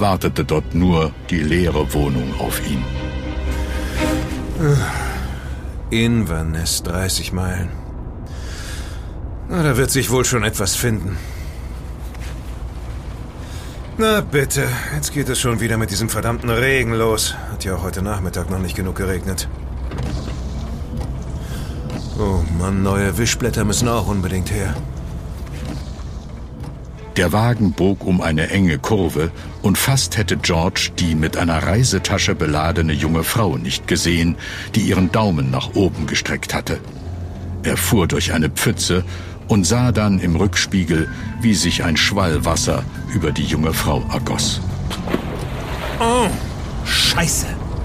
wartete dort nur die leere Wohnung auf ihn. Inverness, 30 Meilen. Na, da wird sich wohl schon etwas finden. Na bitte, jetzt geht es schon wieder mit diesem verdammten Regen los. Hat ja auch heute Nachmittag noch nicht genug geregnet. Oh Mann, neue Wischblätter müssen auch unbedingt her. Der Wagen bog um eine enge Kurve und fast hätte George die mit einer Reisetasche beladene junge Frau nicht gesehen, die ihren Daumen nach oben gestreckt hatte. Er fuhr durch eine Pfütze und sah dann im Rückspiegel, wie sich ein Schwall Wasser über die junge Frau ergoss. Oh, Scheiße.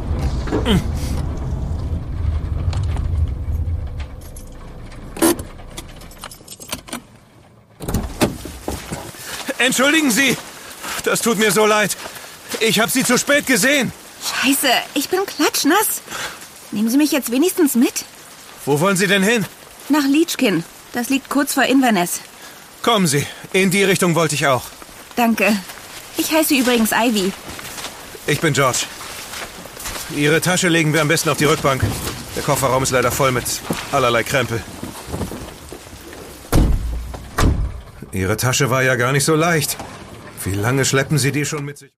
Entschuldigen Sie, das tut mir so leid. Ich habe Sie zu spät gesehen. Scheiße, ich bin klatschnass. Nehmen Sie mich jetzt wenigstens mit? Wo wollen Sie denn hin? Nach Leachkin. Das liegt kurz vor Inverness. Kommen Sie, in die Richtung wollte ich auch. Danke. Ich heiße übrigens Ivy. Ich bin George. Ihre Tasche legen wir am besten auf die Rückbank. Der Kofferraum ist leider voll mit allerlei Krempel. Ihre Tasche war ja gar nicht so leicht. Wie lange schleppen Sie die schon mit sich?